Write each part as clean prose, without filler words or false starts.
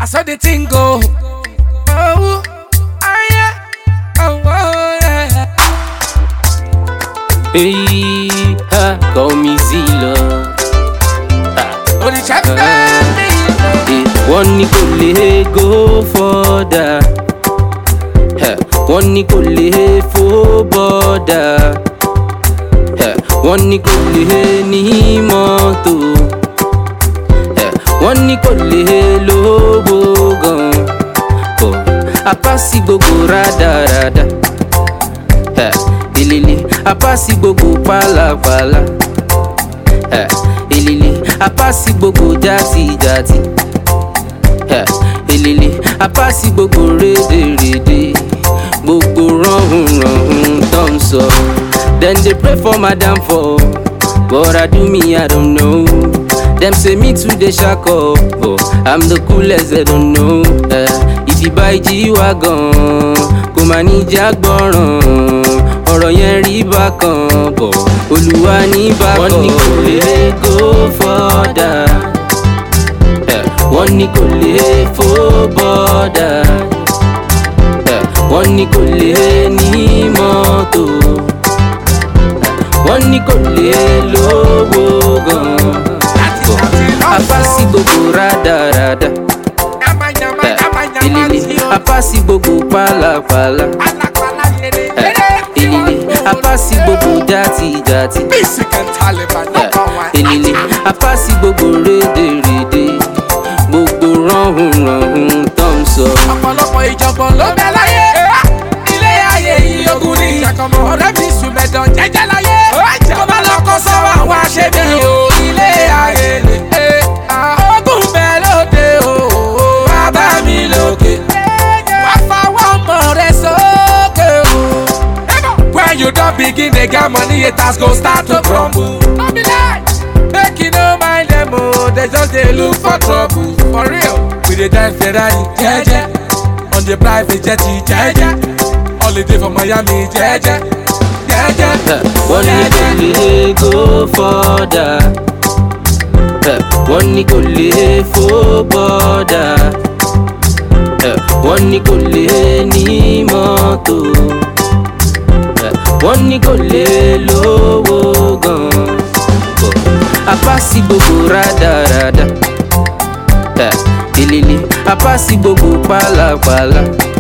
I saw the thing go. Oh, yeah. Oh, yeah. Hey, ha, call me Zilla. Oh, the chef One Nicole go for that. One Nicole for border. One Nicole ni moto. One Nicole lobo gan. Apasi gbogbo radarada. Ilili apasi gbogbo palapala. Ilili apasi gbogbo jati jati. Ilili apasi gbogbo rede rede. Gbogbo rohun don so. Then they pray for my downfall. What I do me I don't know. Them say me too they shack up, but I'm the coolest they don't know. If you buy G-Wagon, kò má ní jágbọ́ràn. Ọ̀rọ̀ yẹn rí bákan, but Olúwa ní bákan. Wọ́n ní kò lè go further. Wọ́n ní kò lè fò border. Wọ́n ní kò lè ní mọ́tò. Wọ́n ní kò lè lówó gan. Apasi gbogbo radarada. Ilili apasi gbogbo palapala. Ilili apasi gbogbo jati jati. Ilili apasi gbogbo rede rede. Gbogbo rohun tom so. Ọ̀pọ̀lọpọ̀ ìjọ̀gbọ̀n ló bẹ láyé. Ilé ayé yìí ogun ni. Ọ̀rẹ́ mi sùn mẹ́dàn jẹ́jẹ́ láyé. Kó má lọ kó sọ́wọ́ àwọn aṣẹ́bí o. Ilé ayé lè. Ogun bẹ lóde o. Bàbá mi lókè. Wá fọwọ́ mọ̀ rẹ sókè o. When you don begin dey get money, haters go start to crumble. No be lie. Make you no mind them o. They just dey look for trouble. For real. We dey drive Ferrari, jeje. On the private jet, jeje. Holiday for Miami, jeje. Jeje. One Nicole go further. One Nicole for border. One Nicole ni moto. One Nicole lowo gan. Apasi gbogbo radarada. Ilili apasi gbogbo palapala.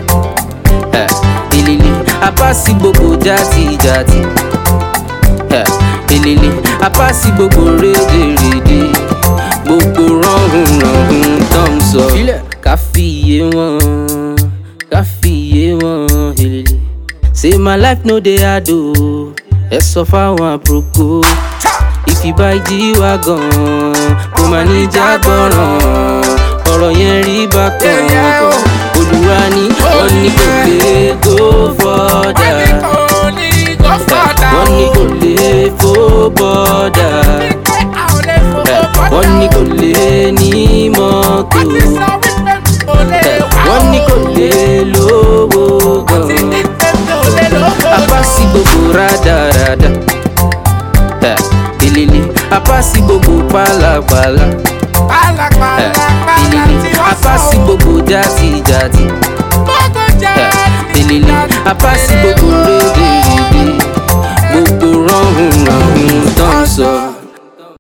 Ilili apasi gbogbo jati jati. Ilili apasi gbogbo rede rede. Gbogbo rohun tom so. Káfíyè wọn, káfíyè wọn. Ilili say my life no dey hard o. Ẹ sọ fáwọn àbúrò. If you buy G-Wagon, kò má ní jágbọ́ràn. Ọ̀rọ̀ yẹn rí bákan kan. Olúwa ní wọ́n ní kò lè go further. Wọ́n ní kò lè fò border. Wọ́n ní kò lè ní mọ́tò. Wọ́n ní kò lè lówó gan. Apasi gbogbo radarada. Ilili apasi gbogbo palapala. Ilili apasi gbogbo jati jati. Ilili apasi gbogbo rede rede. Gbogbo rohun don so.